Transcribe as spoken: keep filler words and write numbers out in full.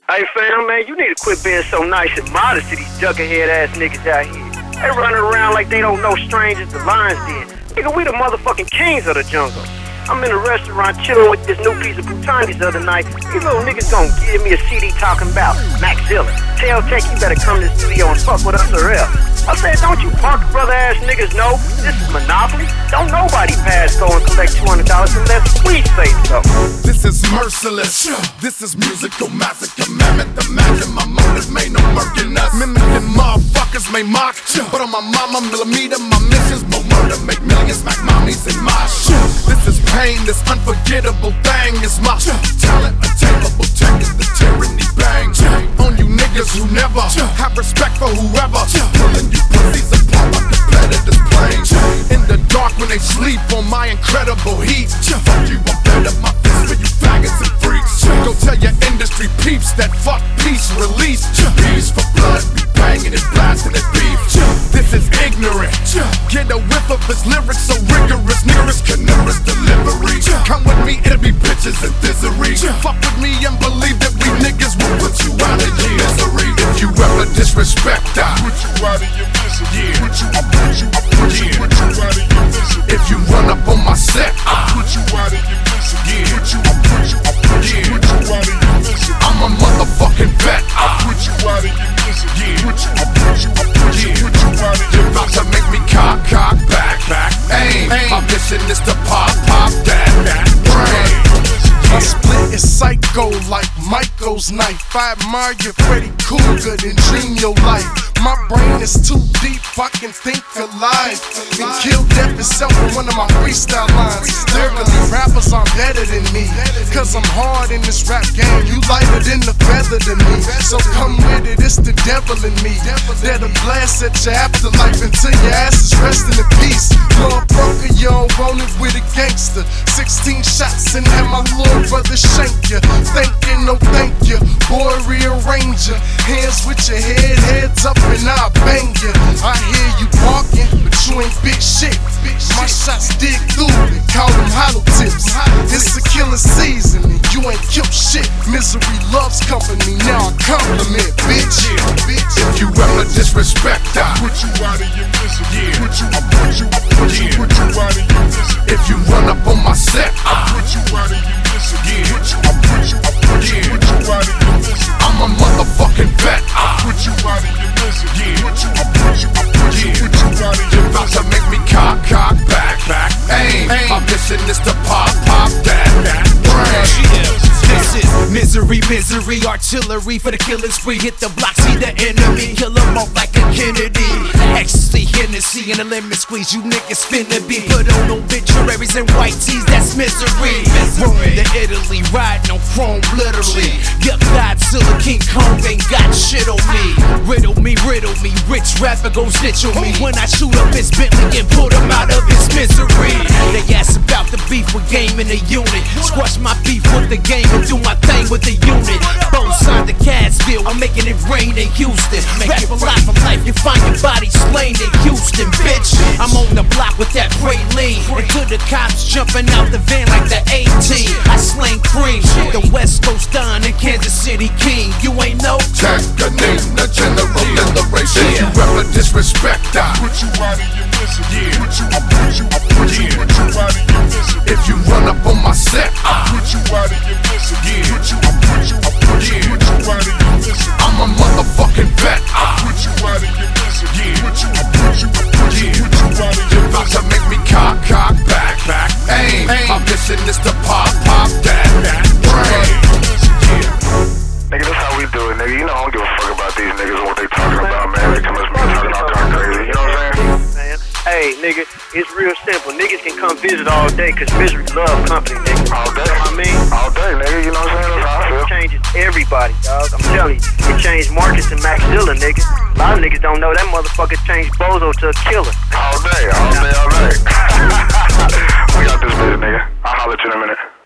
Hey fam, man, you need to quit being so nice and modest to these duckerhead ass niggas out here. They running around like they don't know strangers the lions did. Nigga, we the motherfucking kings of the jungle. I'm in a restaurant chilling with this new piece of Bhutanese the other night. These little niggas gon' give me a C D talking about Maxilla. Tell Tech you better come to the studio and fuck with us or else. I said, don't you punk brother ass niggas know this is Monopoly? Don't nobody pass go and collect two hundred dollars unless we say so. This is merciless. This is musical massacre. Mammoth, imagine my motive made no murking us. Mimicking motherfuckers may mock, but on my mama millimeter, my mission's more murder. Make millions, smack mommies in my shit. This is pain, this unforgettable thing is my talent, attainable, taking the tyranny bang. On you niggas who never have respect for whoever, pulling you pussies apart like competitors playing. In the dark when they sleep on my incredible heat. Fuck you, I'm better, my fist for you faggots and freaks. Go tell your industry peeps that fuck peace release. Bees for blood, be banging and blasting at beef. This is ignorant. Get a whiff of his lyrics so rigorous. Nearest canaris delivery. Come with me, it'll be bitches and misery. Fuck with me and believe that we niggas will put you out of your misery. If you ever disrespect, I put you out of your misery. Yeah. Put you, I put you, I put you, put you out of your misery. If you run up on my set, I put you out of your misery. Yeah. Put you, I put you, I put you, put you out of your misery. I'm a motherfucking vet. I put you out of your misery. Yeah. Put you, I put you, I put you, put you out of your misery. You're about to make me cock, cock, back, back, aim. My mission is to pop, pop that, that brain. My split is psycho like Michael's knife. I admire your Freddy Krueger and dream your life. My brain is too deep, I can think alive and kill death itself in one of my freestyle lines. Lyrically, rappers are better than me, cause I'm hard in this rap game. You lighter than the feather to me, so come with it, it's the devil in me. That'll blast at your afterlife until your ass is resting in peace. Motherfucker, you don't want it with a gangster. Sixteen shots and have my little brother shank you. Thank you, no thank you, boy rearrange ya. Hands with your head, heads up and I'll bang ya. I hear you barking, but you ain't big shit. My shots dig through and call them hollow tips. It's a killing season and you ain't killed shit. Misery loves company, now I compliment, bitch. If you ever disrespect, I put you out of your misery. Put you, I put you, I put you, put you out of your misery. If you run up on my set, I put you out of your misery. Put you, I put you, I put you, put you out of your misery. I'm a motherfucking vet. I put you out of your misery. Put you, I put you, I put you, put you out of your misery. You're about to make me cock, cock, back, back, aim. My mission is to pop, pop that, that brain. This is misery, misery, artillery for the killing spree. Hit the block, see the enemy, kill them off like a Kennedy. Ecstasy, Hennessy, and a lemon squeeze. You niggas finna be put on obituaries and white tees. That's misery. Rome to Italy, riding on chrome, literally. Yup, Godzilla, King Kong ain't got shit on me. Riddle me, riddle me, rich rapper gon' snitch on me. When I shoot up his Bentley and pull him out of his misery. They ask about the beef with game in the unit. Squash my beef with the game and do my thing with the unit. Both sides the Cadsville, I'm making it rain in Houston. Rap a lot from life, you find your body slain in Houston, bitch. I'm on the block with that praline. Until the cops jumping out the van like the eighteen. I slang cream, the West Coast Don and Kansas City King. You ain't no Tanganine, the general liberation. If you ever disrespect, I put you out of your misery. Put you, I put you, I put you, put you out of your misery. If you run up on my set, I put you out of your misery. Put you, I put you, I put you, put you out of your misery. I'm a motherfucking vet. I put you out of your misery. Put you, I put you, I put you, put you out of your misery. You're about to make me cock, cock, back, back, aim. My mission is to pop, pop that, that brain. Nigga, that's how we do it, nigga. You know I don't give a fuck about these niggas and what they talking about, man. They come at me talking all kind of crazy. You know what I'm saying? Hey, nigga, it's real simple. Niggas can come visit all day cause misery love company, nigga. All day. You know what I mean? All day, nigga. You know what I'm saying? That's how I feel. It changes everybody, dog. I'm telling you. It changed Marcus and Maxilla, nigga. A lot of niggas don't know that motherfucker changed Bozo to a killer. All day, all day, all day. We got this bitch, nigga. I'll holler at you in a minute.